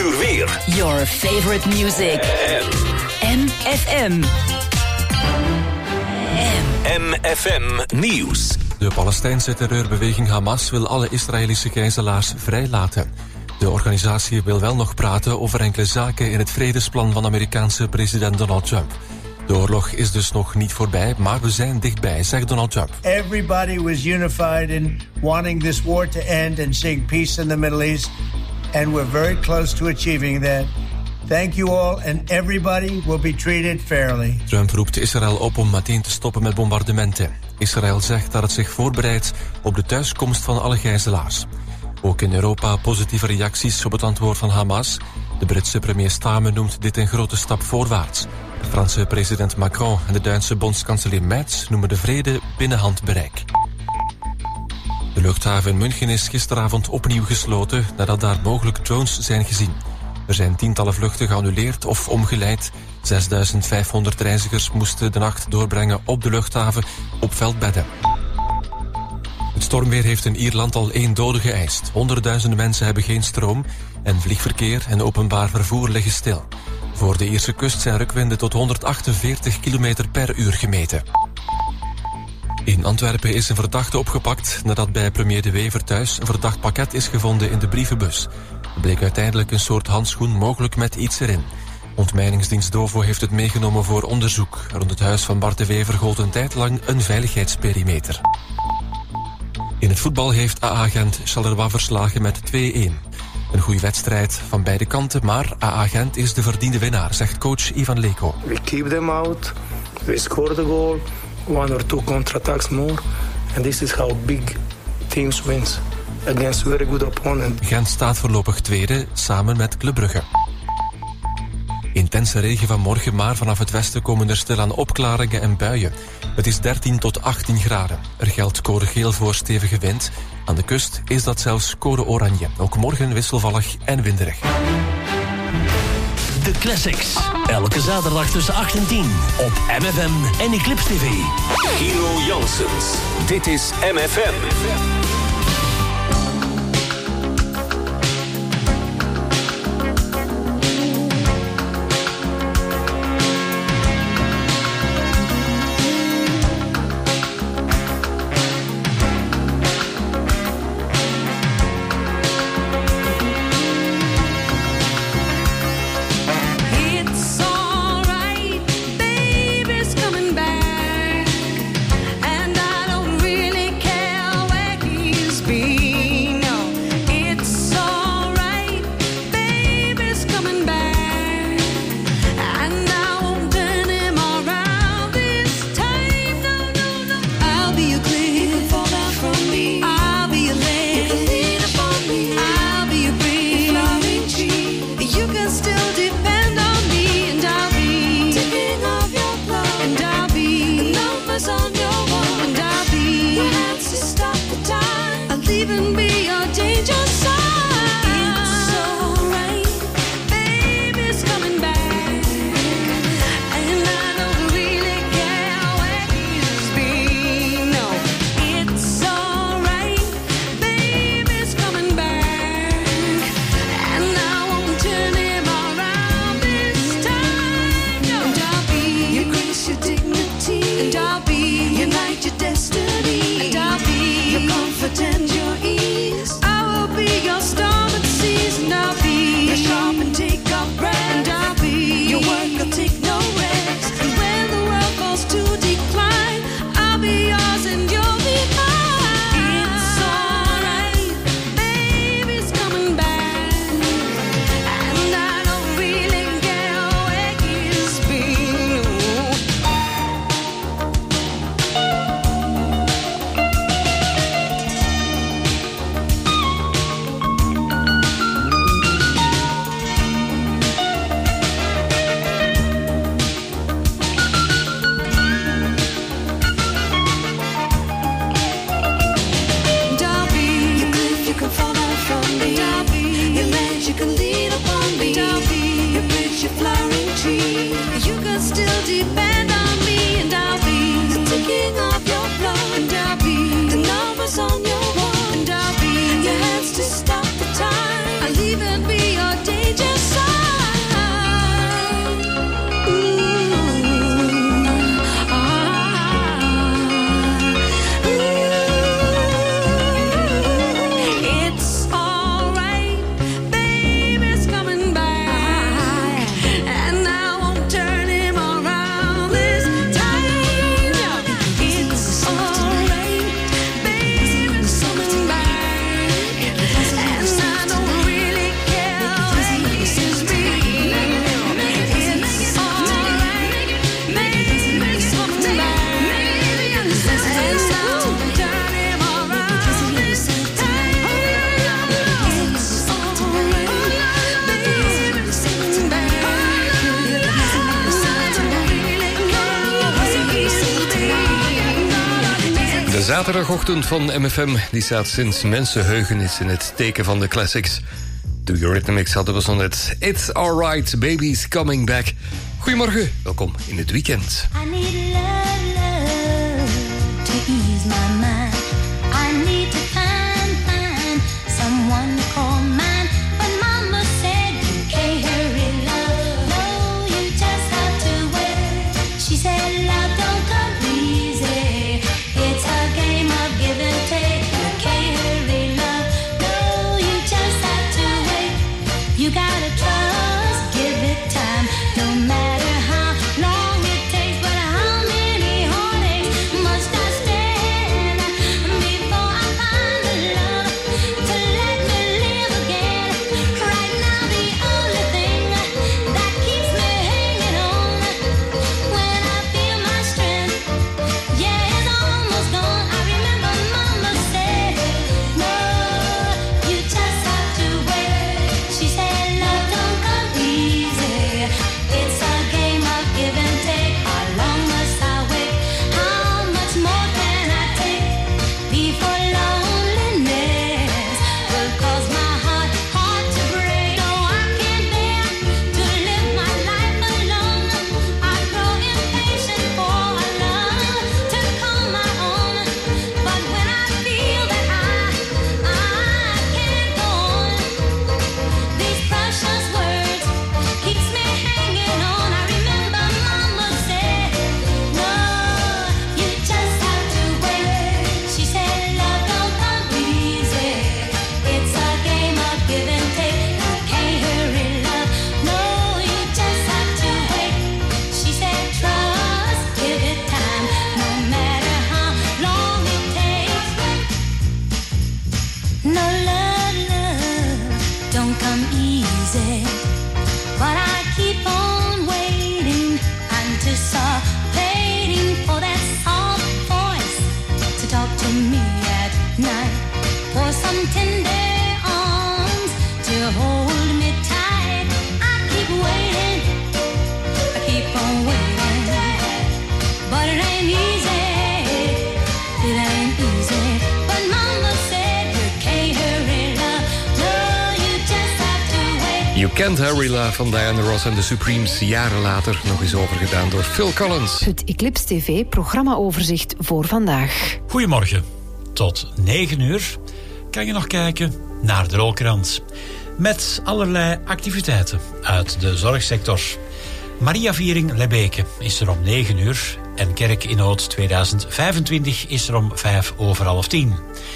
uur weer. Your favorite music. MFM. MFM Nieuws. De Palestijnse terreurbeweging Hamas wil alle Israëlische gijzelaars vrijlaten. De organisatie wil wel nog praten over enkele zaken in het vredesplan van Amerikaanse president Donald Trump. De oorlog is dus nog niet voorbij, maar we zijn dichtbij, zegt Donald Trump. Everybody was unified in wanting this war to end and seeing peace in the Middle East, and we're very close to achieving that. Thank you all, and everybody will be treated fairly. Trump roept Israël op om meteen te stoppen met bombardementen. Israël zegt dat het zich voorbereidt op de thuiskomst van alle gijzelaars. Ook in Europa positieve reacties op het antwoord van Hamas. De Britse premier Starmer noemt dit een grote stap voorwaarts. De Franse president Macron en de Duitse bondskanselier Merz noemen de vrede binnen handbereik. De luchthaven in München is gisteravond opnieuw gesloten nadat daar mogelijk drones zijn gezien. Er zijn tientallen vluchten geannuleerd of omgeleid. 6500 reizigers moesten de nacht doorbrengen op de luchthaven op veldbedden. Het stormweer heeft in Ierland al 1 dode geëist. Honderdduizenden mensen hebben geen stroom en vliegverkeer en openbaar vervoer liggen stil. Voor de Ierse kust zijn rukwinden tot 148 km per uur gemeten. In Antwerpen is een verdachte opgepakt nadat bij premier De Wever thuis een verdacht pakket is gevonden in de brievenbus. Het bleek uiteindelijk een soort handschoen, mogelijk met iets erin. Ontmijningsdienst Dovo heeft het meegenomen voor onderzoek. Rond het huis van Bart De Wever gold een tijd lang een veiligheidsperimeter. In het voetbal heeft AA Gent Charleroi verslagen met 2-1. Een goede wedstrijd van beide kanten, maar AA Gent is de verdiende winnaar, zegt coach Ivan Leko. We keep them out, we score the goal, 1 or 2 counterattacks more, and this is how big teams wins against very good opponent. Gent staat voorlopig tweede, samen met Club Brugge. Intense regen vanmorgen, maar vanaf het westen komen er stilaan opklaringen en buien. Het is 13 tot 18 graden. Er geldt code geel voor stevige wind. Aan de kust is dat zelfs code oranje. Ook morgen wisselvallig en winderig. De Classics. Elke zaterdag tussen 8 en 10 op MFM en Eclipse TV. Gino Janssens. Dit is MFM. Just zaterdagochtend van MFM. Die staat sinds mensenheugenis in het teken van de classics. De Eurythmics hadden we zo net. It's alright, baby's coming back. Goedemorgen, welkom in het weekend. I need love, love to ease my mind. I need to find someone to call mine. But mama said you can't hurry love. No, you just have to wait. She said love don't come easy. It's a game of give and take. You can't hurry love. No, you just have to wait. You gotta trust, give it time. No matter how long it takes, but how many heartaches must I stand before I find the love to let me live again? Right now the only thing that keeps me hanging on when I feel my strength, yeah, it's almost gone. I remember mama said, no, you just have to wait. She said love don't come easy. It's a game of give and take. How long must I wait? How much more can I take before loneliness will cause my heart to break? No, I can't bear to live my life alone. I grow impatient for a love to call my own. But when I feel that I can't go on, these precious words keeps me hanging on. I remember mama said, no, you just have to wait. She said love don't come easy. It's a game of give and take. You can't hurry love. No, you just have to wait. She said trust, give it time. No matter how long it takes. No love, love don't come easy. But I keep on waiting, anticipating for that soft voice to talk to me at night, for some tender arms to hold me tight. I keep waiting, I keep on waiting, but it ain't easy, it ain't easy. But mama said you can't hurry love, no, you just have to wait. You Can't Hurry Love van Diana Ross en de Supremes. Jaren later nog eens overgedaan door Phil Collins. Het Eclipse TV programmaoverzicht voor vandaag. Goedemorgen. Tot 9 uur kan je nog kijken naar de Rolkrant. Met allerlei activiteiten uit de zorgsector. Mariaviering Lebbeke is er om 9 uur. En Kerk in Nood 2025 is er om 10:05.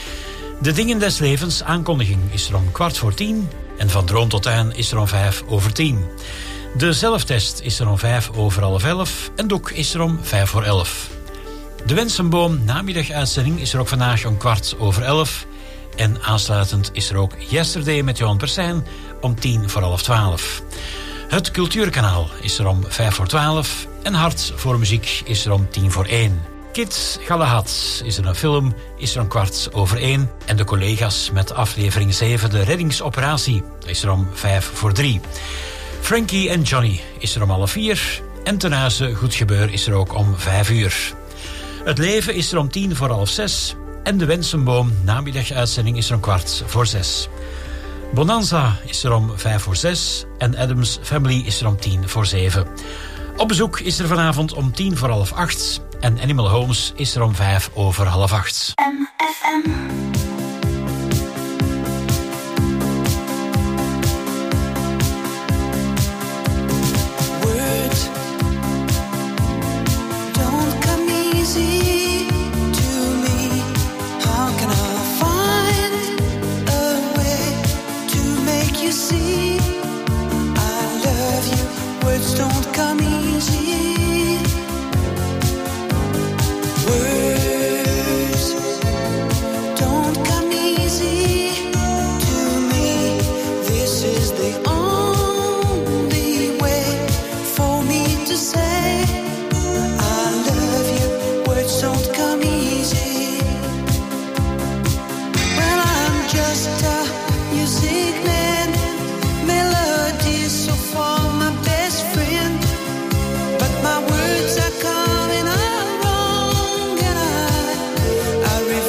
De Dingen des Levens aankondiging is er om 10:15. En Van Droom tot Tuin is er om 10:05. De zelftest is er om 11:05. En Doek is er om 11:05. De Wensenboom namiddaguitzending is er ook vandaag om 11:15. En aansluitend is er ook Yesterday met Johan Persijn om 10:40. Het Cultuurkanaal is er om 11:55. En Hart voor Muziek is er om 10:50. Kids Galahad is er een film, is er om 1:15. En de collega's met aflevering 7, de reddingsoperatie, is er om 3:05. Frankie en Johnny is er om 3:30. En Ten Huize Goed Gebeur is er ook om 5:00. Het Leven is er om 5:10. En de Wensenboom namiddaguitzending is er om 5:15. Bonanza is er om 5:06. En Addams Family is er om 7:10. Op bezoek is er vanavond om 7:45. En Animal Homes is er om 7:05. MFM. My words are coming out wrong, and I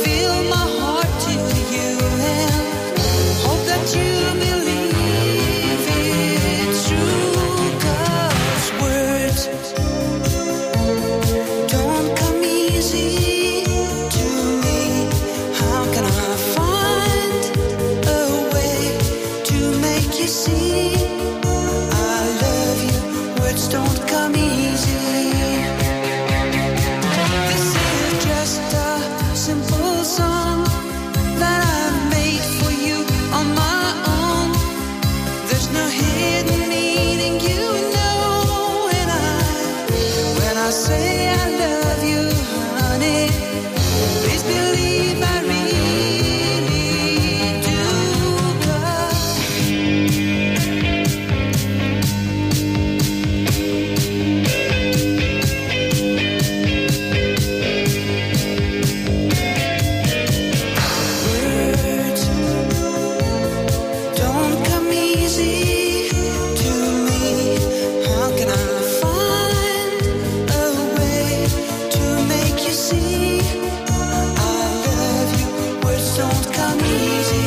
come easy.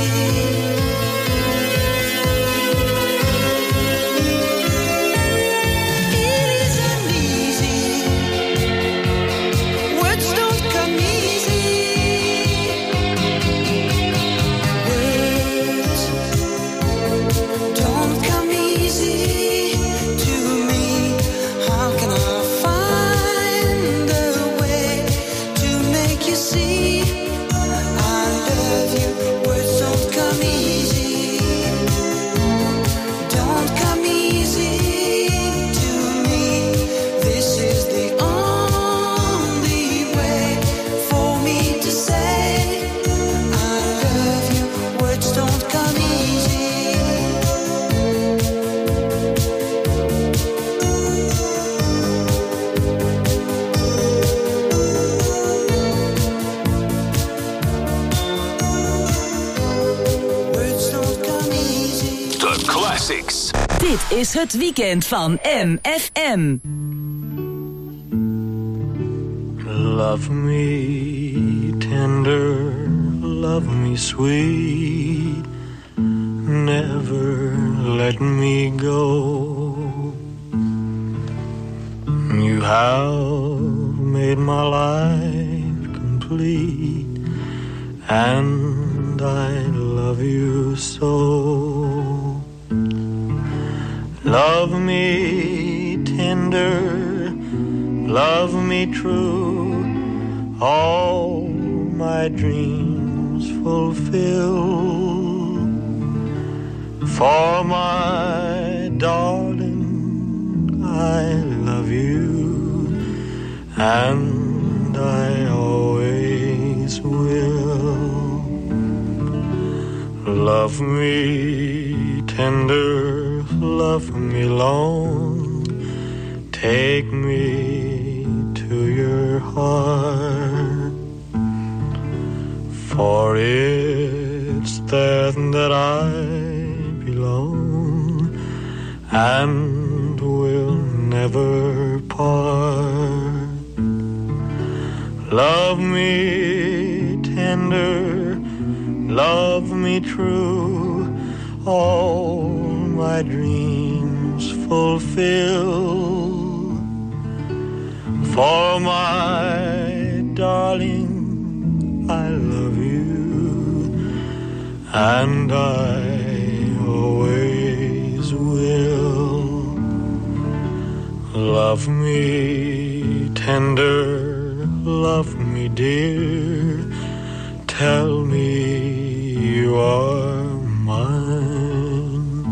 Dit is het weekend van MFM. Love me tender, love me sweet, never let me go. You have made my life complete, and I love you so. Love me tender, love me true, all my dreams fulfill. For my darling, I love you, and I always will. Love me tender, love me long, take me to your heart, for it's there that I belong and will never part. Love me tender, love me true, all my dreams fulfill. For my darling, I love you, and I always will. Love me tender, love me dear, tell me you are mine.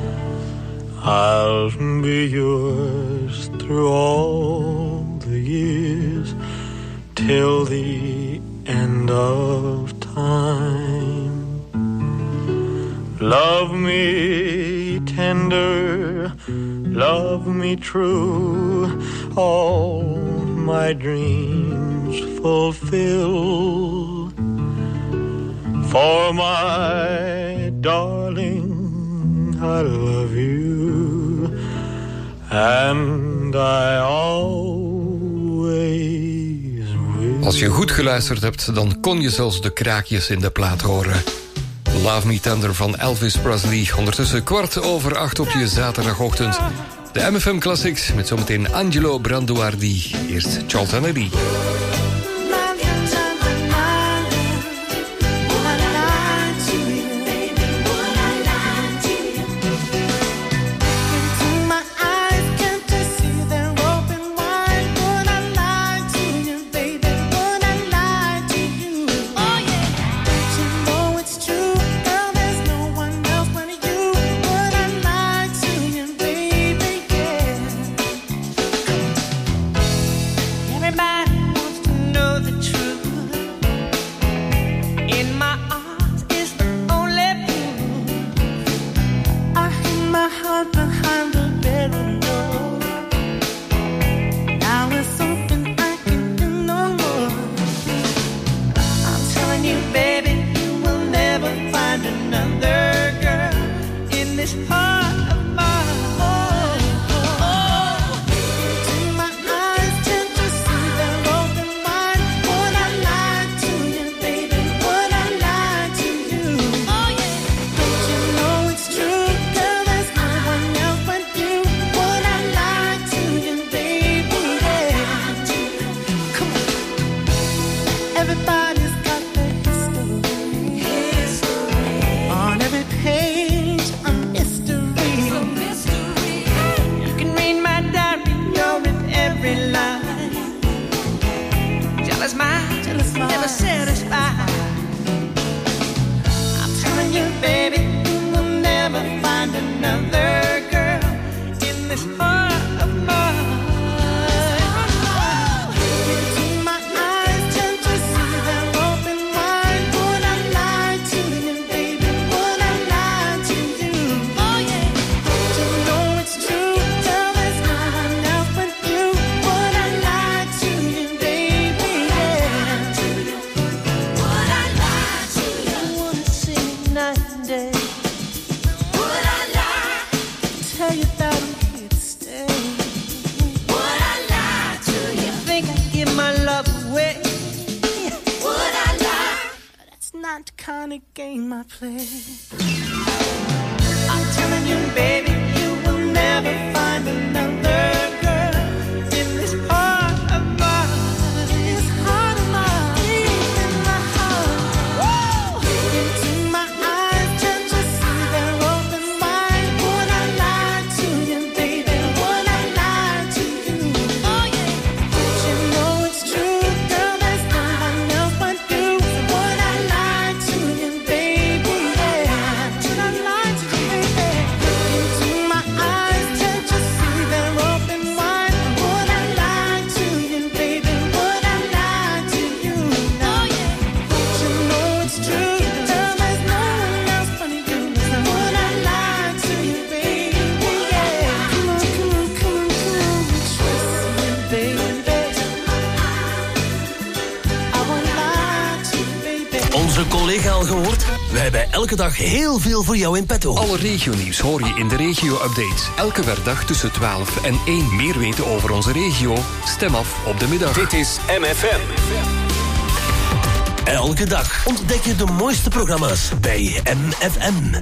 I'll be yours through all the years, till the end of time. Love me tender, love me true, all my dreams fulfill. For my darling, I love you, and I always will. Als je goed geluisterd hebt, dan kon je zelfs de kraakjes in de plaat horen. Love Me Tender van Elvis Presley. Ondertussen 7:15 op je zaterdagochtend. De MFM Classics met zometeen Angelo Branduardi. Eerst Charles Kennedy. Everybody wants to not the kind of game I play. I'm telling you, baby, you will never find another girl in this heart of mine. This heart of mine, deep in my heart. Woo! Into my eyes, can't you see they're open wide? Would I lie to you, baby? Would I lie to you? Oh yeah. But you know it's true, girl. There's no one else but you. So would I lie to you, baby? Yeah. Should I lie to you, baby? Into my eyes, can't you see they're open wide? Would I lie to you, baby? Would I lie to you? Oh yeah. But you know it's true, girl. There's no one else but you. So would I lie to you, baby? Yeah. Come on, come on, come on, come on. Trust me, baby. I won't lie to you, baby. Onze collega al gehoord? We hebben elke dag heel veel voor jou in petto. Alle regionieuws hoor je in de regio-update. Elke werkdag tussen 12 en 1. Meer weten over onze regio? Stem af op de middag. Dit is MFM. Elke dag ontdek je de mooiste programma's bij MFM.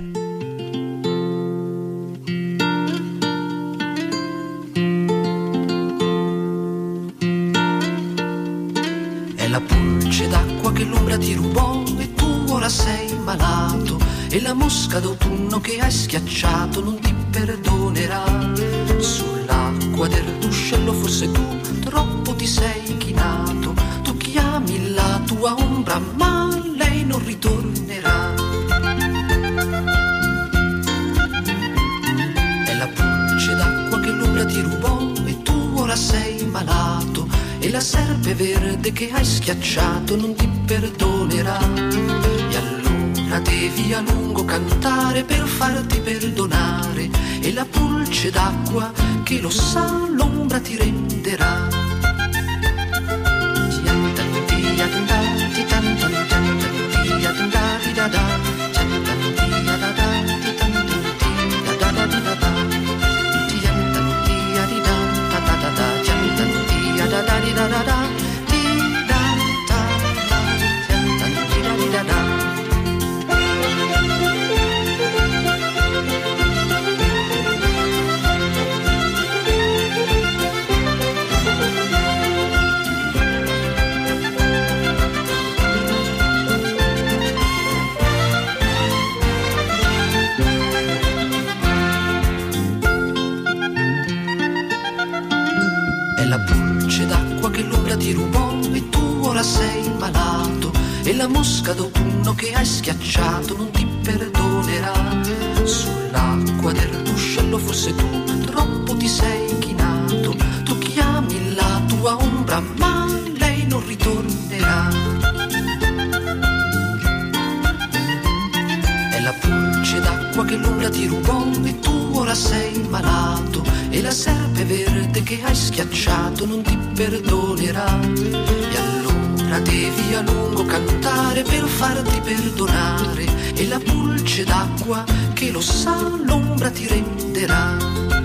È la pulce d'acqua che l'ombra ti rubò e tu ora sei malato. E la mosca d'autunno che hai schiacciato non ti perdonerà. Sull'acqua del ruscello forse tu troppo ti sei chinato. Tu chiami la tua ombra ma lei non ritornerà. È la pulce d'acqua che l'ombra ti rubò e tu ora sei malato. E la serpe verde che hai schiacciato non ti perdonerà. E allora devi a lungo cantare per farti perdonare. E la pulce d'acqua che lo sa l'ombra ti renderà. Ti rubò e tu ora sei malato. E la mosca d'autunno che hai schiacciato non ti perdonerà. Sull'acqua del ruscello forse tu troppo ti sei chinato. Tu chiami la tua ombra ma lei non ritornerà. È la pulce d'acqua che l'ombra ti rubò e tu ora sei malato. E la serpe verde che hai schiacciato non ti perdonerà. E allora devi a lungo cantare per farti perdonare. E la pulce d'acqua che lo sa l'ombra ti renderà.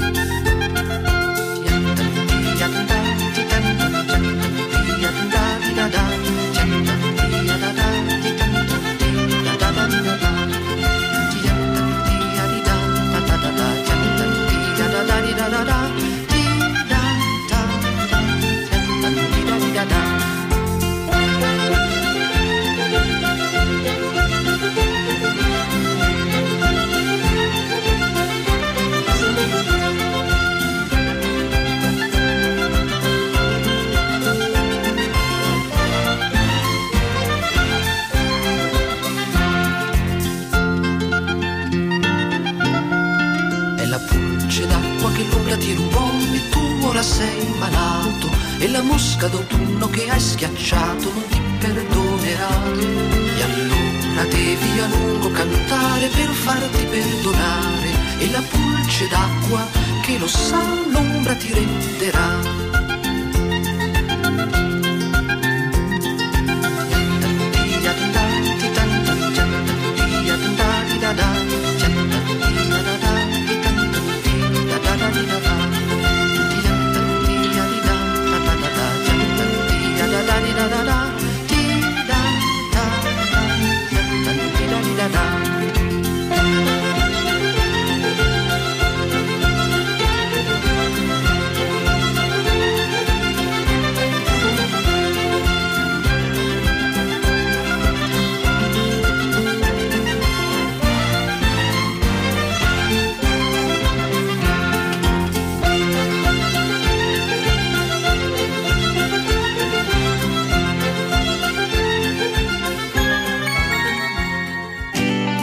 Ti rubò e tu ora sei malato. E la mosca d'autunno che hai schiacciato non ti perdonerà. E allora devi a lungo cantare per farti perdonare. E la pulce d'acqua che lo sa l'ombra ti renderà.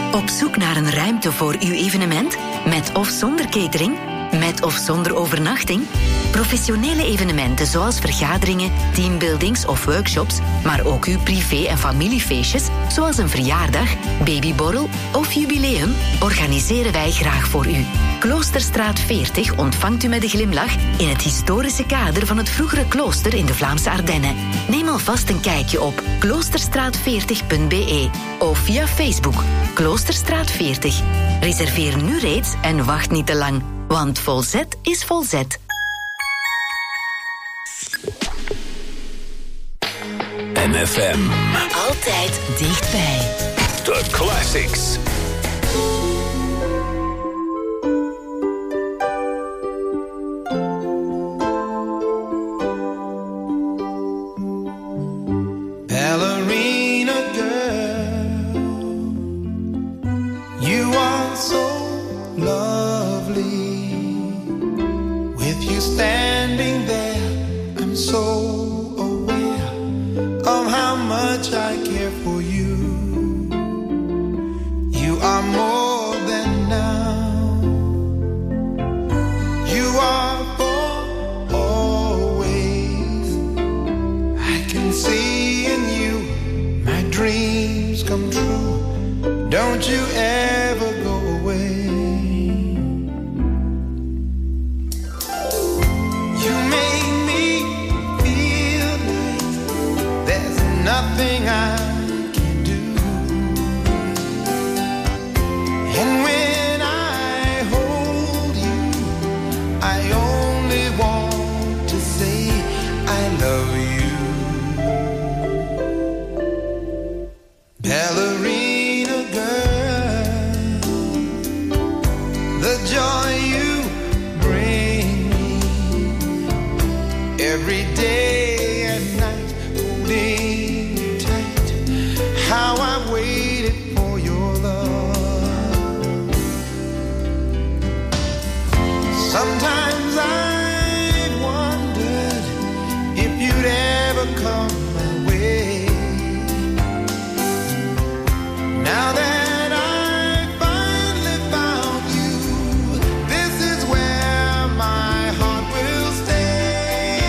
Op zoek naar een ruimte voor uw evenement? Met of zonder catering? Met of zonder overnachting? Professionele evenementen zoals vergaderingen, teambuildings of workshops, maar ook uw privé- en familiefeestjes, zoals een verjaardag, babyborrel of jubileum, organiseren wij graag voor u. Kloosterstraat 40 ontvangt u met een glimlach in het historische kader van het vroegere klooster in de Vlaamse Ardennen. Neem alvast een kijkje op kloosterstraat40.be of via Facebook Kloosterstraat 40. Reserveer nu reeds en wacht niet te lang, want Volzet is Volzet. MFM. Altijd dichtbij. The Classics. Ballerina girl, you are so lovely. With you standing there, I'm so aware of how much I care for you. You are more than now. You are for always. I can see in you my dreams come true. Don't you ever go away. You make me feel like there's nothing I can do. And when I hold you, I only want to say I love you. Ballerina girl, the joy you bring me every day and night, holding you tight. How I waited for your love. Sometimes I wondered if you'd ever come my way. Now that I finally found you, this is where my heart will stay.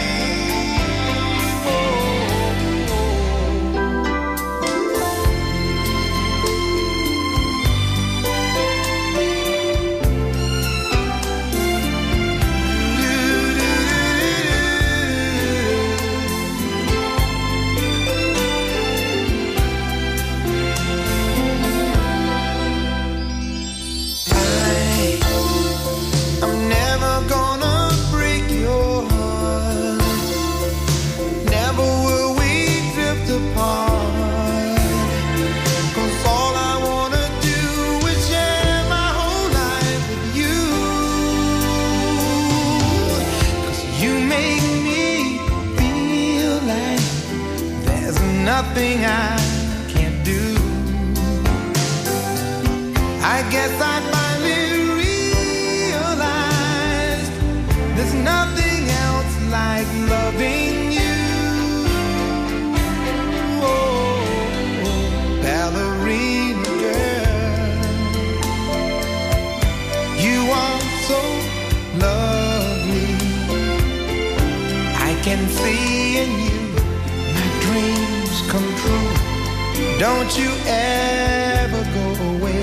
I'm never gonna break your heart. Never will we drift apart. 'Cause all I wanna do is share my whole life with you. 'Cause you make me feel like there's nothing I can't do. I guess I finally realized there's nothing else like loving you. Oh, ballerina girl, you are so lovely. I can see in you my dreams come true. Don't you ever go away.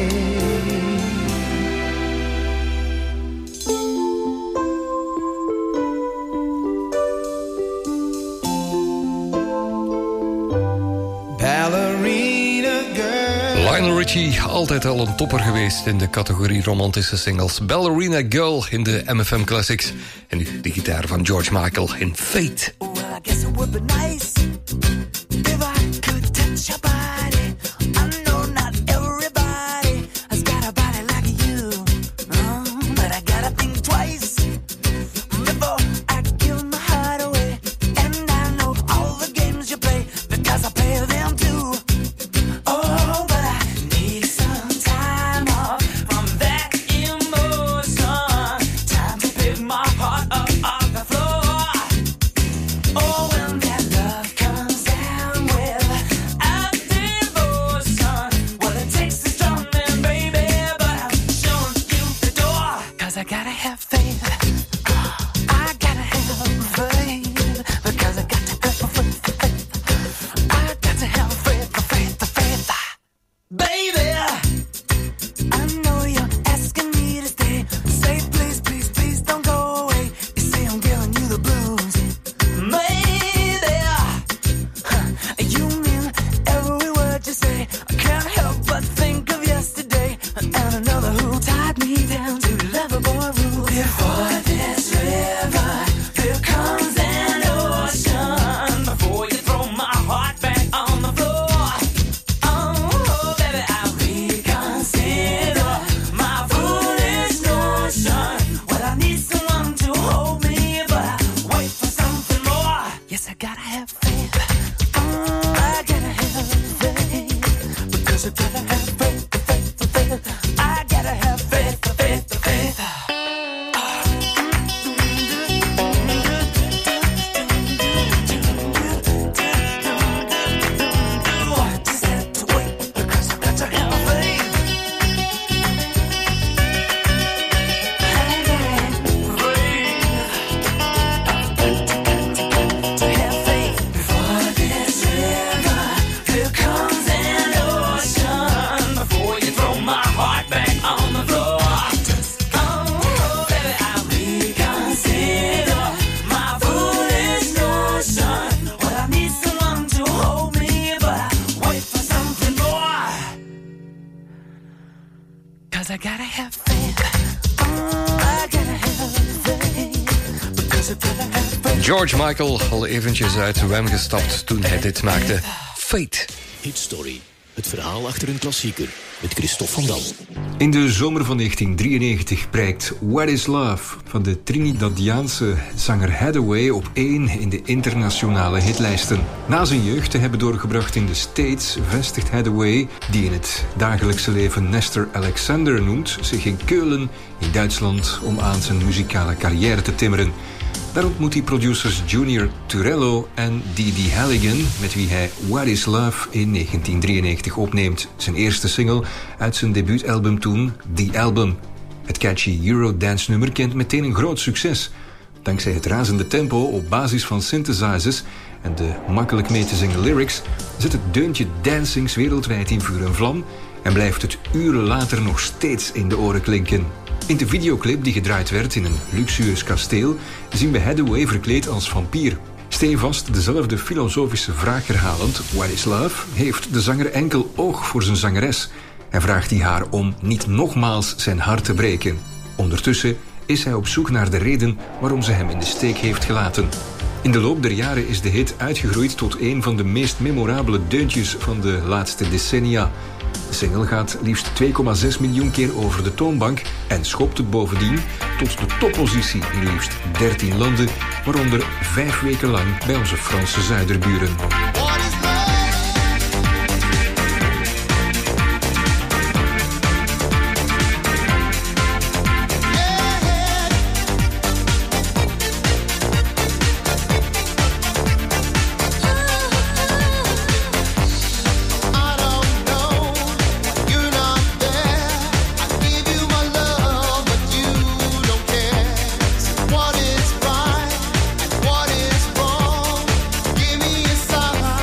Ballerina girl. Lionel Richie, altijd al een topper geweest in de categorie romantische singles. Ballerina Girl in de MFM Classics. En nu de gitaar van George Michael in Fate. Well, I guess it would be nice if I could touch your body. I know not everybody has got a body like you, but I gotta think twice before I give my heart away. And I know all the games you play because I play them too. Oh, but I need some time off from that emotion. Time to pick my heart up off the floor. Oh, when that love comes out. 'cause I gotta have faith. I gotta have faith, because I gotta have faith. George Michael, al eventjes uit Wham gestapt toen hij dit maakte. Fate. Hit Story. Het verhaal achter een klassieker. Met Christophe van Dam. In de zomer van 1993 prijkt What is Love van de Trinidadiaanse zanger Hathaway op 1 in de internationale hitlijsten. Na zijn jeugd te hebben doorgebracht in de States vestigt Hathaway, die in het dagelijkse leven Nestor Alexander noemt, zich in Keulen in Duitsland om aan zijn muzikale carrière te timmeren. Daar ontmoet hij producers Junior Turello en Dee Halligan, met wie hij What is Love in 1993 opneemt. Zijn eerste single uit zijn debuutalbum toen, The Album. Het catchy Eurodance-nummer kent meteen een groot succes. Dankzij het razende tempo op basis van synthesizers en de makkelijk mee te zingen lyrics zet het deuntje dancings wereldwijd in vuur en vlam en blijft het uren later nog steeds in de oren klinken. In de videoclip die gedraaid werd in een luxueus kasteel zien we Hathaway verkleed als vampier. Stevast dezelfde filosofische vraag herhalend, What is Love, heeft de zanger enkel oog voor zijn zangeres en vraagt hij haar om niet nogmaals zijn hart te breken. Ondertussen is hij op zoek naar de reden waarom ze hem in de steek heeft gelaten. In de loop der jaren is de hit uitgegroeid tot een van de meest memorabele deuntjes van de laatste decennia. De single gaat liefst 2,6 miljoen keer over de toonbank en schopt het bovendien tot de toppositie in liefst 13 landen, waaronder 5 weken lang bij onze Franse zuiderburen. What is right and what is wrong? Give me a sign.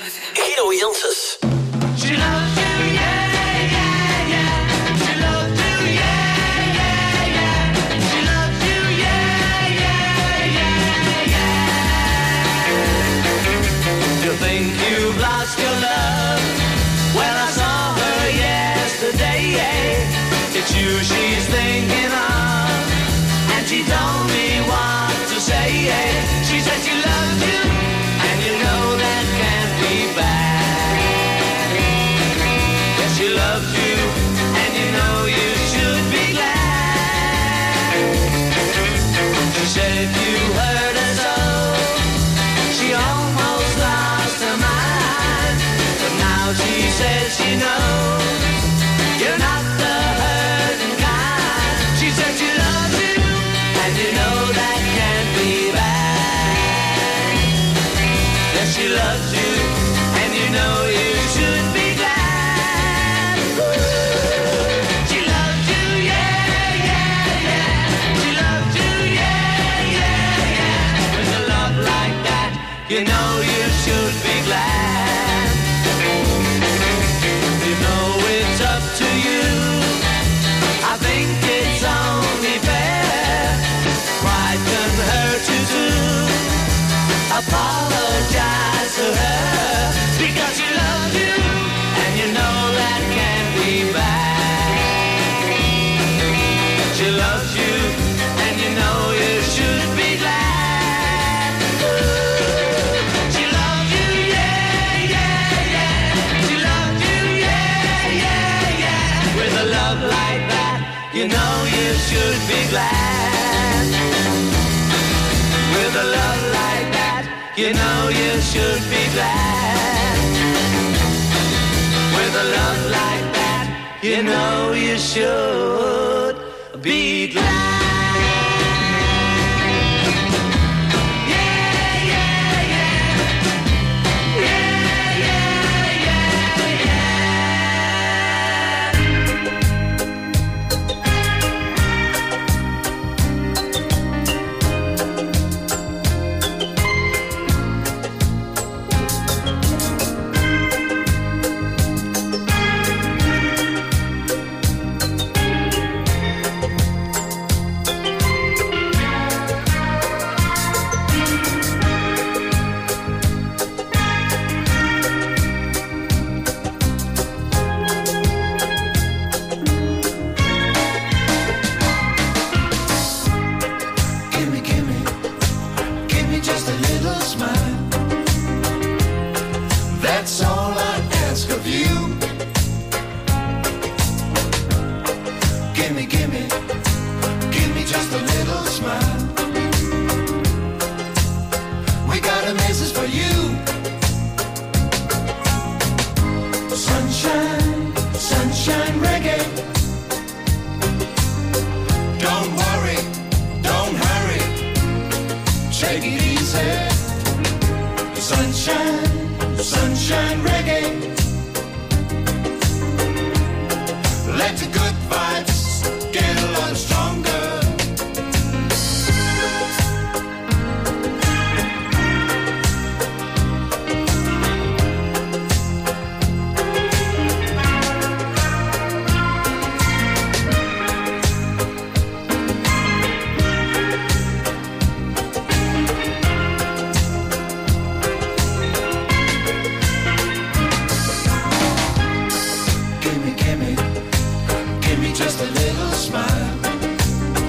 Guido Janssens. She loves you, yeah, yeah, yeah. She loves you, yeah, yeah, yeah. She loves you, yeah, yeah, yeah, yeah. You think you've lost your love? Well, I saw her yesterday. It's you she's thinking of, and she told me what to say. She said she loves you, and you know that can't be bad. Yes, she loves you, and you know you should be glad. She said you hurt her so, she almost lost her mind. But now she says she knows you're not the hurting kind. She said she loves you, and you know that can't be bad. Yes, she loves you, and you know you should be glad. She loves you, yeah, yeah, yeah. She loves you, yeah, yeah, yeah. With a love like that, you know you should be glad. You know it's up to you. I think it's only fair. Pride can hurt you too. Apologize to her, because she loves you, and you know that can't be bad. She loves you, and you know you should be glad. She loves you, yeah, yeah, yeah. She loves you, yeah, yeah, yeah. With a love like that, you know you should be glad. With a love like that, you know you should be glad. With a love like that, you know you should be glad. Give me just a little smile. That's all I ask of you. Give me just a little smile. We got a message for you. Sunshine, sunshine reggae. Don't worry, don't hurry. Take it easy. Sunshine, sunshine reggae. Let the good vibes get a lot stronger. Give me just a little smile.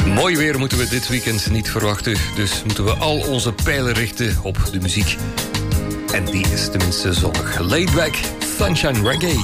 Mooi weer moeten we dit weekend niet verwachten, dus moeten we al onze pijlen richten op de muziek. En die is tenminste zonnig. Laid back, sunshine reggae.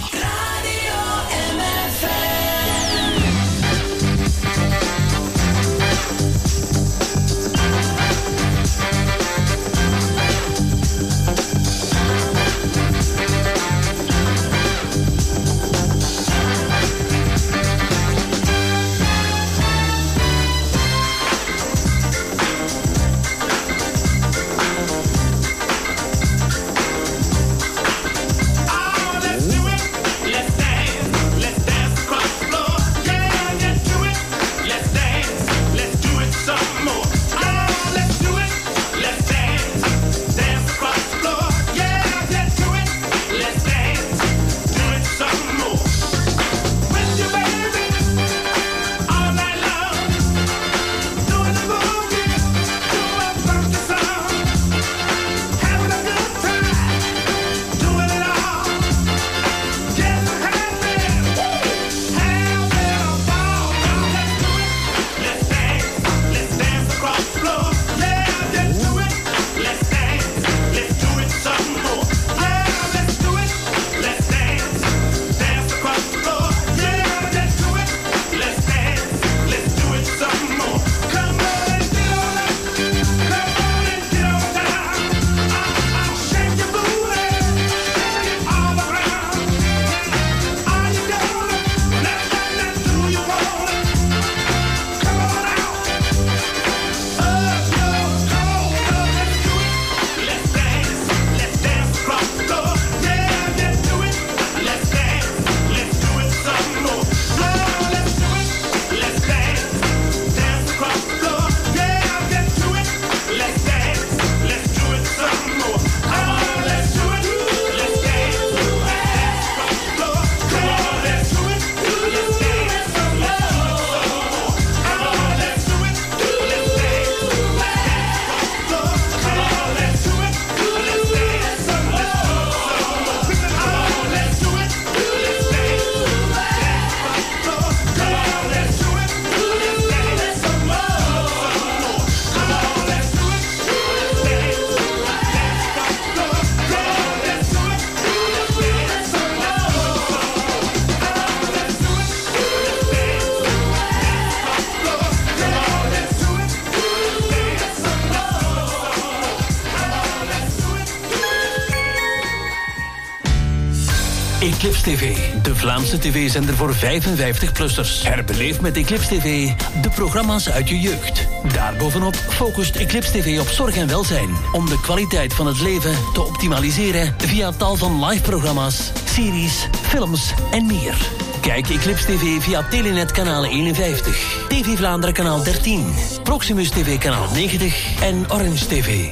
Eclipse TV, de Vlaamse tv-zender voor 55-plussers. Herbeleef met Eclipse TV de programma's uit je jeugd. Daarbovenop focust Eclipse TV op zorg en welzijn. Om de kwaliteit van het leven te optimaliseren via tal van live-programma's, series, films en meer. Kijk Eclipse TV via Telenet kanaal 51, TV Vlaanderen kanaal 13, Proximus TV kanaal 90 en Orange TV.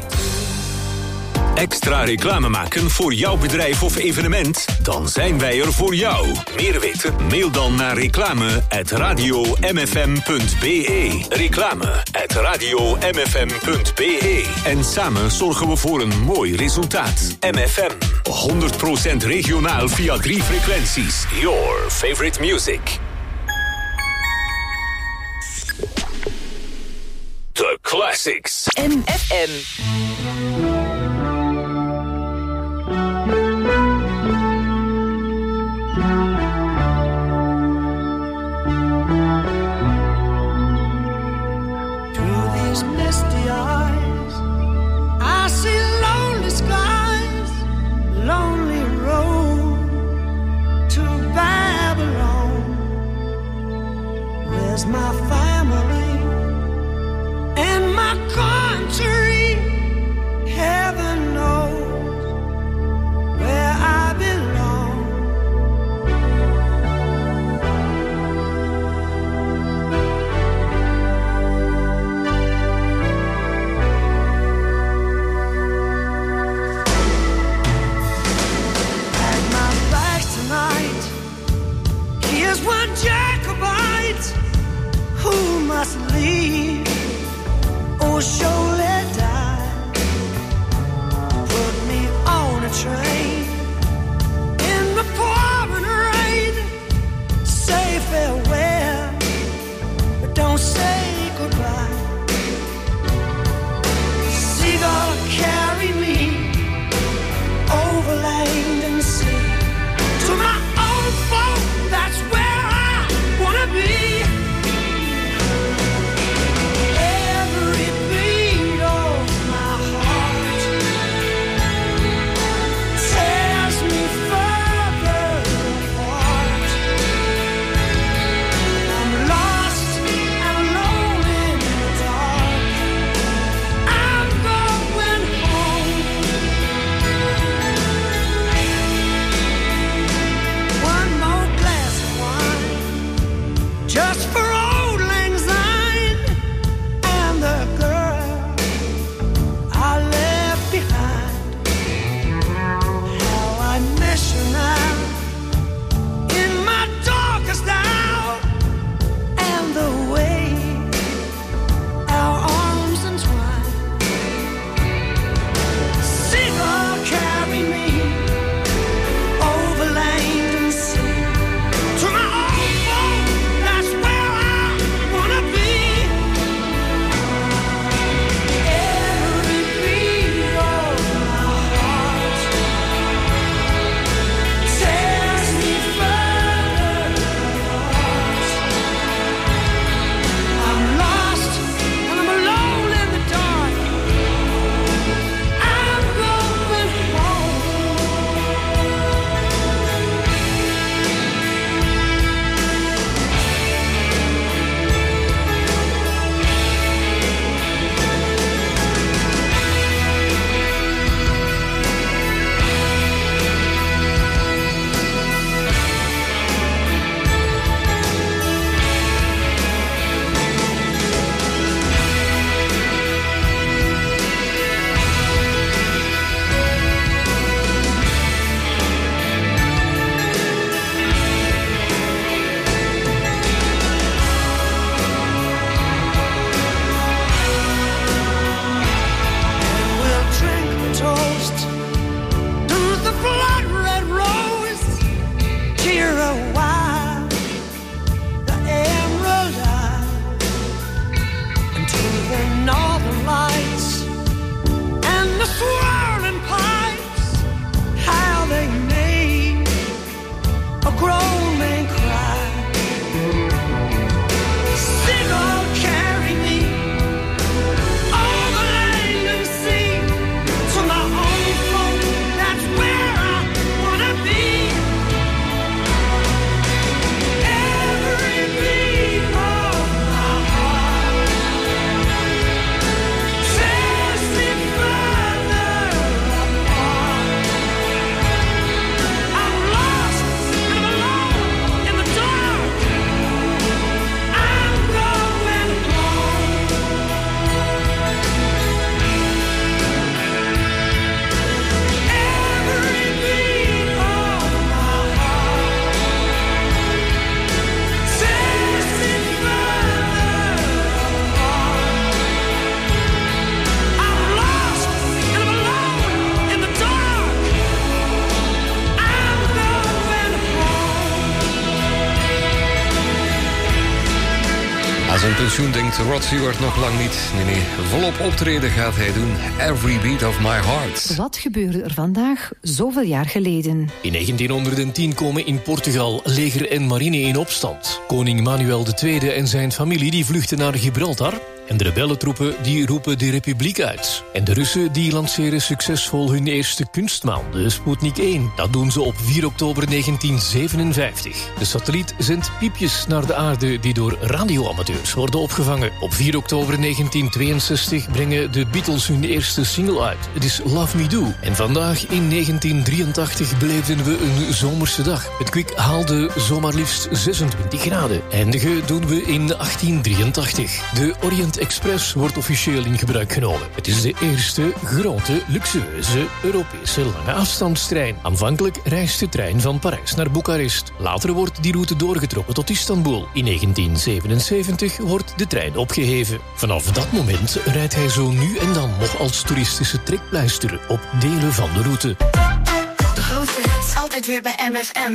Extra reclame maken voor jouw bedrijf of evenement? Dan zijn wij er voor jou. Meer weten? Mail dan naar reclame@radiomfm.be. Reclame@radiomfm.be. En samen zorgen we voor een mooi resultaat. MFM, 100% regionaal via 3 frequenties. Your favorite music. The Classics. MFM. Misty eyes, I see lonely skies, lonely road to Babylon. Where's my family and my country? Heaven knows where I belong. One Jacobite who must leave or surely die. Put me on a train in the pouring rain. Say farewell, but don't say goodbye. pensioen denkt Rod Stewart nog lang niet. Nee, volop optreden gaat hij doen. Every beat of my heart. Wat gebeurde er vandaag zoveel jaar geleden? In 1910 komen in Portugal leger en marine in opstand. Koning Manuel II en zijn familie die vluchten naar Gibraltar. En de rebellentroepen die roepen de republiek uit. En de Russen die lanceren succesvol hun eerste kunstmaan, de Sputnik 1. Dat doen ze op 4 oktober 1957. De satelliet zendt piepjes naar de aarde die door radioamateurs worden opgevangen. Op 4 oktober 1962 brengen de Beatles hun eerste single uit. Het is Love Me Do. En vandaag in 1983 beleefden we een zomerse dag. Het kwik haalde zomaar liefst 26 graden. Eindigen doen we in 1883. De Orient Express wordt officieel in gebruik genomen. Het is de eerste grote, luxueuze Europese lange afstandstrein. Aanvankelijk reist de trein van Parijs naar Boekarest. Later wordt die route doorgetrokken tot Istanbul. In 1977 wordt de trein opgeheven. Vanaf dat moment rijdt hij zo nu en dan nog als toeristische trekpleister op delen van de route. De grootste hits altijd weer bij MFM.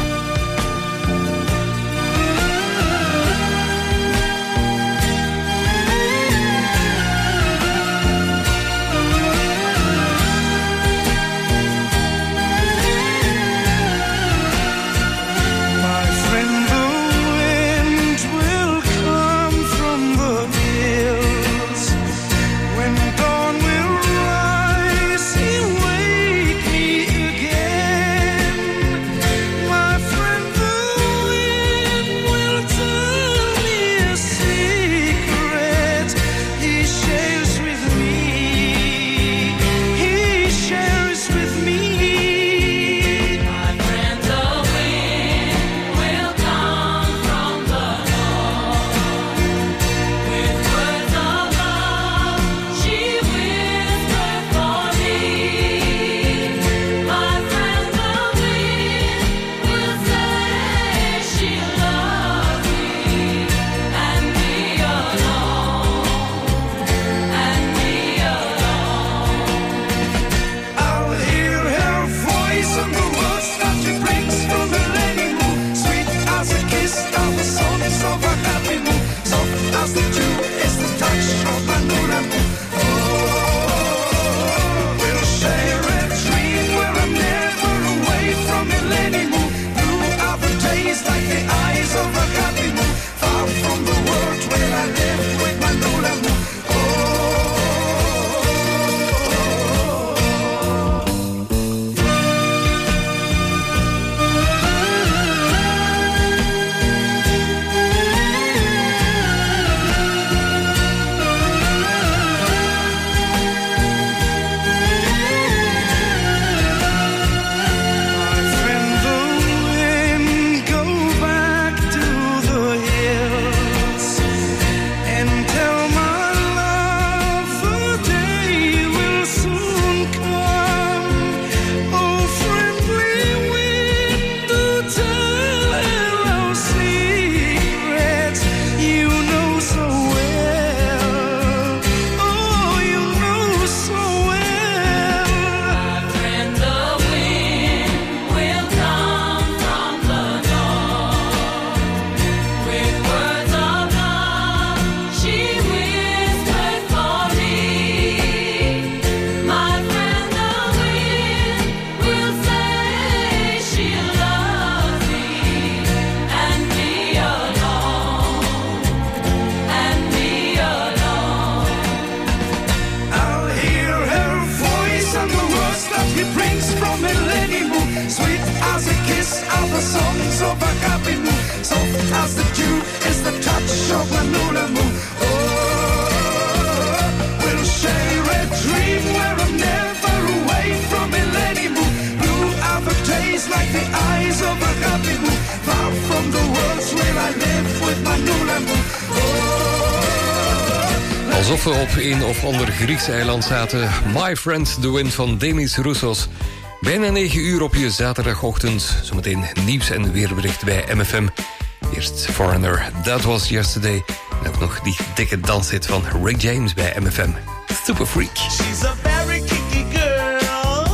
Alsof we op een of ander Grieks eiland zaten. My Friend, The Wind van Demis Roussos. Bijna 9 uur op je zaterdagochtend. Zometeen nieuws en weerbericht bij MFM. Eerst Foreigner, That Was Yesterday. En ook nog die dikke danshit van Rick James bij MFM. Super Freak. She's a very kinky girl,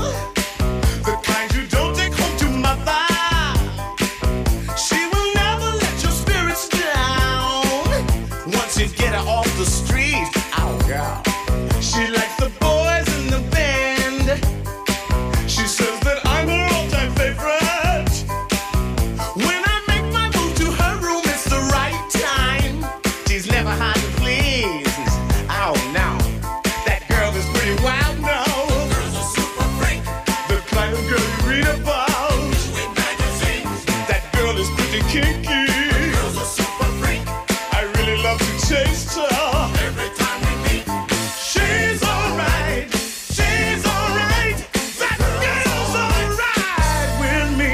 the kind you don't take home to mother. She will never let your spirits down. Once you get her off the street. Oh, girl. She likes the boys in the band. She says that I'm her all-time favorite. When I make my move to her room, it's the right time. She's never hard to please. Oh, no. That girl is pretty wild now. The girl's a super freak. The kind of girl you read about. In magazines. That girl is pretty kinky. The girl's a super freak. I really love to taste her. Every time we meet. She's alright. She's alright. That girl's alright with me.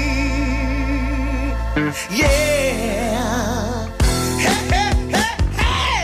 Yeah. Hey, hey, hey, hey.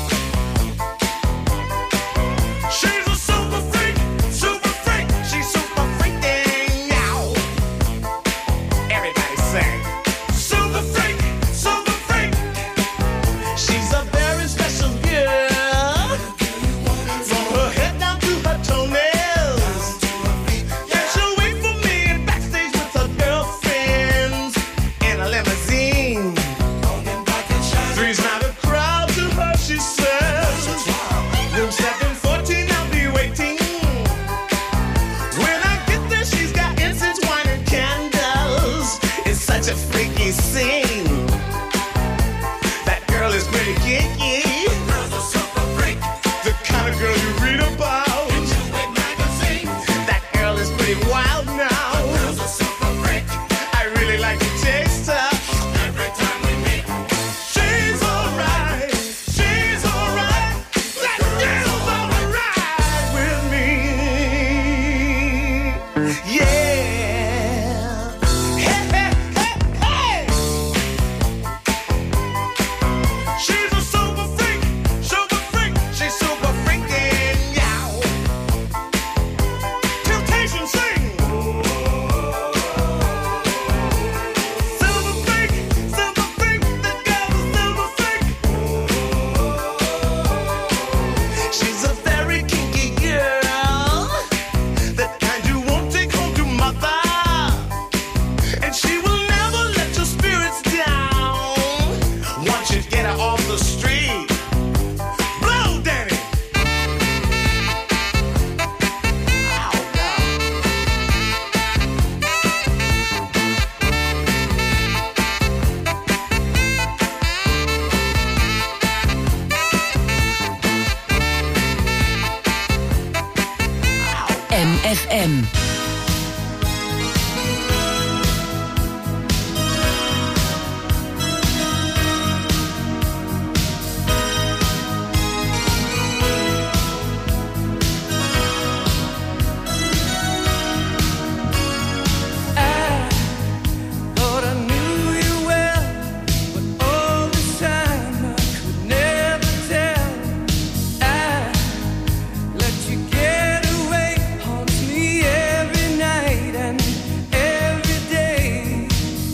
She's a super freak. Super freak. She's super freaking out. Everybody sing. Super freak. Super freak. She's a very special girl. From her head down to her toenails. Yeah, she'll wait for me in backstage with her girlfriends in a limousine. Three's not a crowd to her, she says. Room 714, I'll be waiting. When I get there, she's got incense, wine, and candles. It's such a freaky scene. That girl is pretty kinky. The girl's a super freak. The kind of girl you read about. In two-way magazines. That girl is pretty wild now. The girl's a super freak. I really like to taste her. Every time we meet. She's alright. She's alright. That girl's alright with me. Yeah. Hey, hey, hey, hey. She's a super freak. Super freak. She's super freaking out. Temptation sing. Silver freak. Silver freak. That girl's a silver freak. She's a very kinky girl. That kind you won't take home to mother. And she will never let your spirits down. Once you get her off the street. Blow, Danny. Oh, God. MFM. Thought I knew you well, but all this time I could never tell. I let you get away, haunts me every night and every day.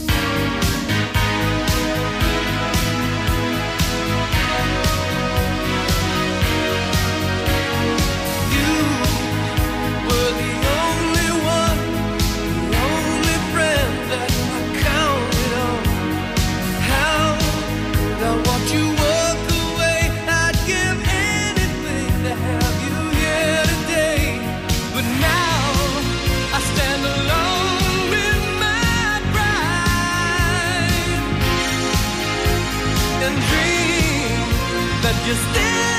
You were the only one, the only friend that I counted on. How could I watch you walk away? I'd give anything to have you here today. But now I stand alone with my pride and dream that you're still